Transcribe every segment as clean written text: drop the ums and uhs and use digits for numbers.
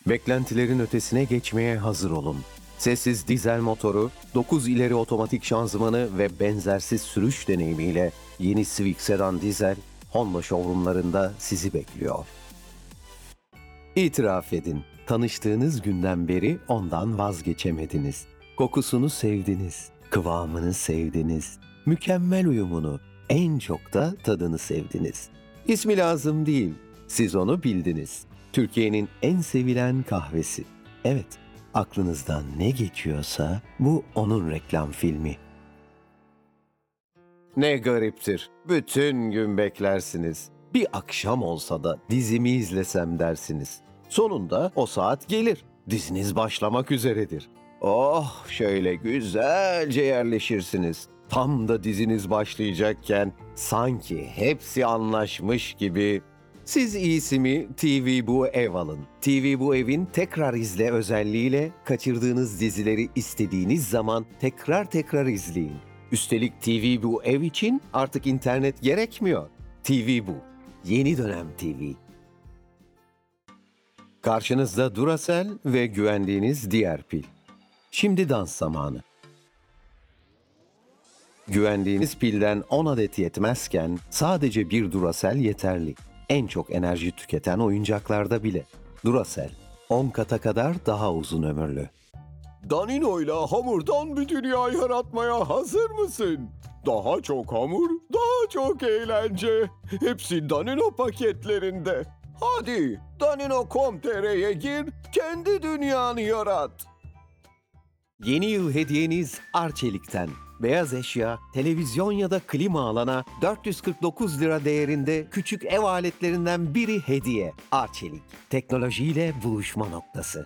Beklentilerin ötesine geçmeye hazır olun. Sessiz dizel motoru, 9 ileri otomatik şanzımanı ve benzersiz sürüş deneyimiyle yeni Civic Sedan Dizel, Honda showroomlarında sizi bekliyor. İtiraf edin, tanıştığınız günden beri ondan vazgeçemediniz. Kokusunu sevdiniz, kıvamını sevdiniz, mükemmel uyumunu, en çok da tadını sevdiniz. İsmi lazım değil, siz onu bildiniz. Türkiye'nin en sevilen kahvesi. Evet, aklınızdan ne geçiyorsa bu onun reklam filmi. Ne gariptir, bütün gün beklersiniz. Bir akşam olsa da dizimi izlesem dersiniz. Sonunda o saat gelir, diziniz başlamak üzeredir. Oh, şöyle güzelce yerleşirsiniz. Tam da diziniz başlayacakken sanki hepsi anlaşmış gibi. Siz iyisi mi TV Bu Ev alın. TV Bu Ev'in tekrar izle özelliğiyle kaçırdığınız dizileri istediğiniz zaman tekrar izleyin. Üstelik TV Bu Ev için artık internet gerekmiyor. TV Bu, yeni dönem TV. Karşınızda Duracell ve güvendiğiniz diğer pil. Şimdi dans zamanı. Güvendiğiniz pilden 10 adet yetmezken sadece bir Duracell yeterli. En çok enerji tüketen oyuncaklarda bile. Duracell, 10 kata kadar daha uzun ömürlü. Danino'yla hamurdan bir dünya yaratmaya hazır mısın? Daha çok hamur, daha çok eğlence. Hepsi Danino paketlerinde. Hadi Danino.com.tr'ye gir, kendi dünyanı yarat. Yeni yıl hediyeniz Arçelik'ten. Beyaz eşya, televizyon ya da klima alana 449 lira değerinde küçük ev aletlerinden biri hediye. Arçelik, teknolojiyle buluşma noktası.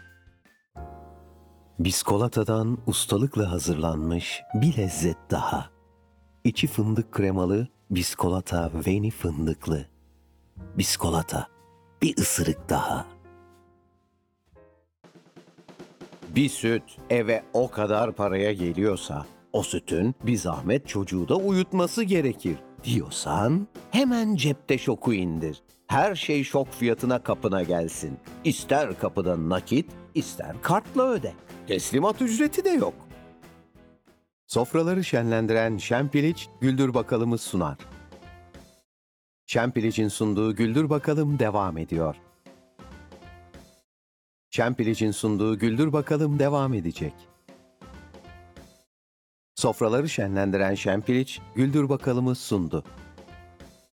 Biskolatadan ustalıkla hazırlanmış bir lezzet daha. İçi fındık kremalı, biskolata veni fındıklı. Biskolata, bir ısırık daha. Bir süt eve o kadar paraya geliyorsa, o sütün bir zahmet çocuğu da uyutması gerekir diyorsan hemen cepte şoku indir. Her şey şok fiyatına kapına gelsin. İster kapıda nakit, ister kartla öde. Teslimat ücreti de yok. Sofraları şenlendiren Şempiliç Güldür Bakalım'ı sunar. Şempiliç'in sunduğu Güldür Bakalım devam ediyor. Şempiliç'in sunduğu Güldür Bakalım devam edecek. Sofraları şenlendiren Şempiliç, Güldür Bakalım'ı sundu.